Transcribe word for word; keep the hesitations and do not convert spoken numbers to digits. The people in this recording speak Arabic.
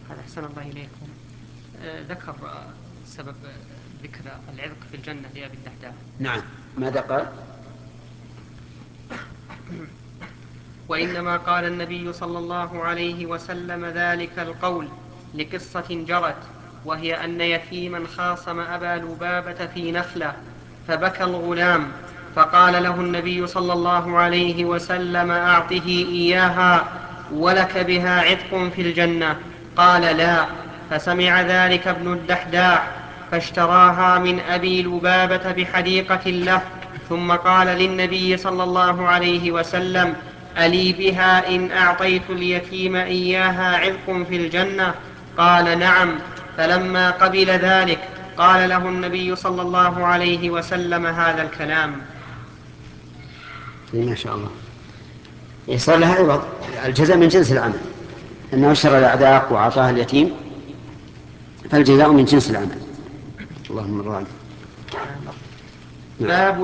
هذا أحسن الله إليكم. آه، ذكر آه، سبب آه، ذكر العذق في الجنة لأبي الدحداح. نعم. ماذا قال؟ وإنما قال النبي صلى الله عليه وسلم ذلك القول لقصة جرت، وهي أن يتيما خاصم أبا لبابة في نخلة، فبكى الغلام، فقال له النبي صلى الله عليه وسلم: أعطه إياها ولك بها عتق في الجنة. قال: لا. فسمع ذلك ابن الدحداح فاشتراها من أبي لبابة بحديقة له، ثم قال للنبي صلى الله عليه وسلم: ألي بها إن أعطيت اليتيم إياها عذق في الجنة؟ قال: نعم. فلما قبل ذلك قال له النبي صلى الله عليه وسلم هذا الكلام. ما شاء الله. صار لها عوض، الجزاء من جنس العمل، أنه اشترى الأعذاق وأعطاها اليتيم، فالجزاء من جنس العمل. اللهم الراعي. باب